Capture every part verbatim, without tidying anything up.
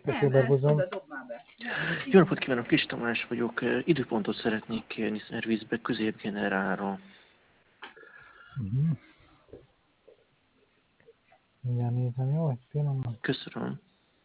Nem, nem, oda dobnál be. Jó napot kívánok, Kis Tamás vagyok. Időpontot szeretnék kérni szervizbe középgenerálra. Uh-huh. Mindjárt nézem, jó? Egy pillanat. Köszönöm.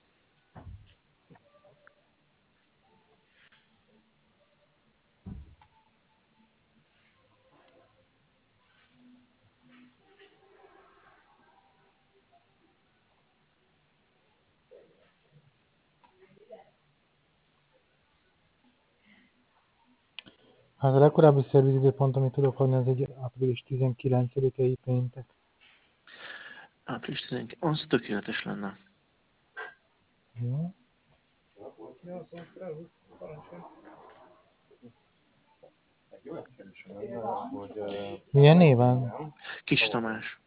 Hát a legkorábbi szervizidőpont, amit tudok adni, az egy április tizenkilencedikei péntek. április tizenkilencedike, az tökéletes lenne. Jó. Milyen néven? Kis Tamás.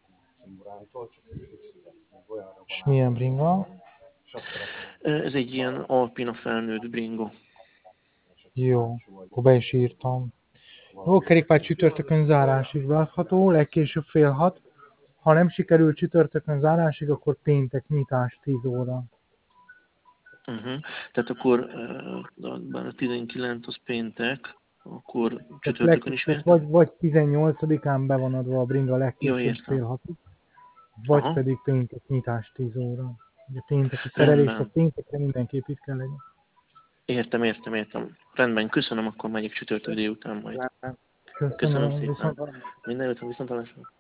És milyen bringa? Ez egy ilyen alpina felnőtt bringo. Jó, akkor be is írtam. Jó, kerékpár csütörtökön zárásig beadható, legkésőbb fél hat. Ha nem sikerül csütörtökön zárásig, akkor péntek nyitás tíz óra. Uh-huh. Tehát akkor uh, a tizenkilenc az péntek, akkor csütörtökön is Tehát fél? vagy, vagy tizennyolcadikán be van adva a bringa legkésőbb fél hatig, vagy Aha. pedig péntek nyitás tíz óra. Ugye pénteki Rendben. szerelést a péntekre mindenképp itt kell legyen. Értem, értem, értem. Rendben, köszönöm, akkor megyek csütörtök délután majd. Köszönöm, Köszönöm szépen. viszont Minden jót, viszontlátásra.